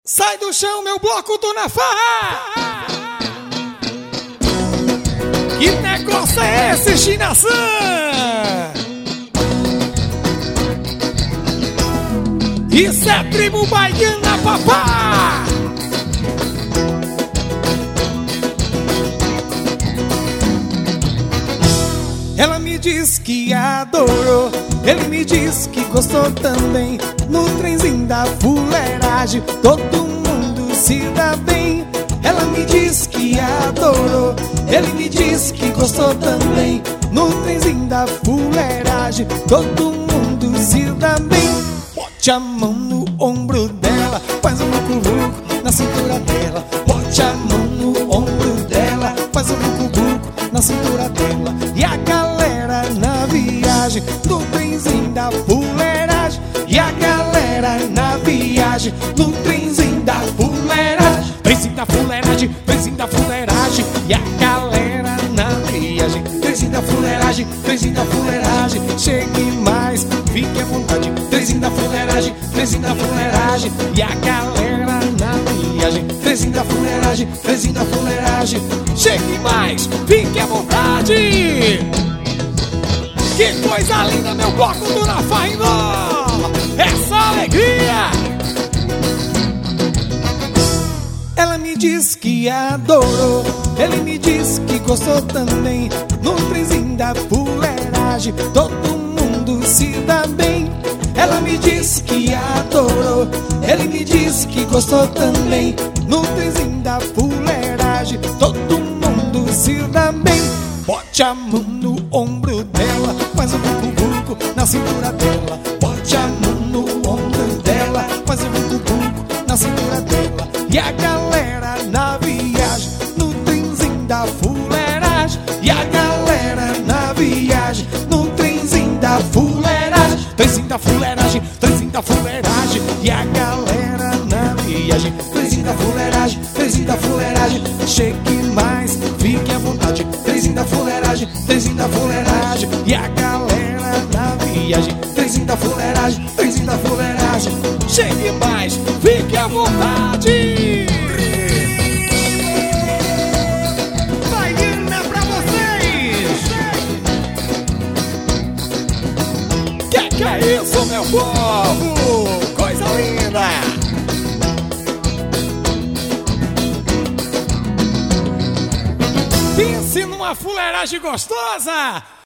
Sai do chão, meu bloco, tô na farra! Que negócio é esse, Chinaçã? Isso é tribo baiana, papá! Ela me diz que adorou, ele me diz que gostou também. No trenzinho da fuleiragem, todo mundo se dá bem. Ela me diz que adorou, ele me diz que gostou também. No trenzinho da fuleiragem, todo mundo se dá bem. Bote a mão no ombro dela, faz um vucu-vucu na cintura dela. Bote a mão no ombro dela, faz um vucu-vucu na cintura dela. E a galera na viagem, no trenzinho da fuleiragem. E a galera na viagem, no trenzinho da fuleiragem. Trenzinho da fuleiragem, trenzinho da fuleiragem. E a galera na viagem, trenzinho da fuleiragem, trenzinho da fuleiragem. Chegue mais, fique à vontade. Trenzinho da fuleiragem, trenzinho da fuleiragem. E a galera na viagem, trenzinho da fuleiragem, trenzinho da fuleiragem. Chegue mais, fique à vontade. Que coisa linda, meu bloco do Na Farra, essa alegria. Ela me diz que adorou, ele me diz que gostou também. No trenzinho da fuleiragem, todo mundo se dá bem. Ela me diz que adorou, ele me diz que gostou também. No trenzinho da fuleiragem, todo mundo se dá bem. Bote a mão no ombro dela, faz um vucu-vucu na cintura dela. Bote a mão no ombro dela, faz um vucu-vucu na cintura dela. E a galera na viagem, no trenzinho da fuleiragem. E a galera na viagem, no trenzinho da fuleiragem. Trenzinho da fuleiragem, trenzinho da fuleiragem. E a galera na viagem, trenzinho da fuleiragem, trenzinho da fuleiragem. Chegue mais, fique à vontade. Trenzinho da fuleiragem, trenzinho da fuleiragem. E a galera na viagem, trenzinho da fuleiragem, trenzinho da fuleiragem. Chegue mais, fique à vontade. Baiana pra vocês. Que é isso, meu povo? Coisa linda. Pense numa fuleiragem gostosa!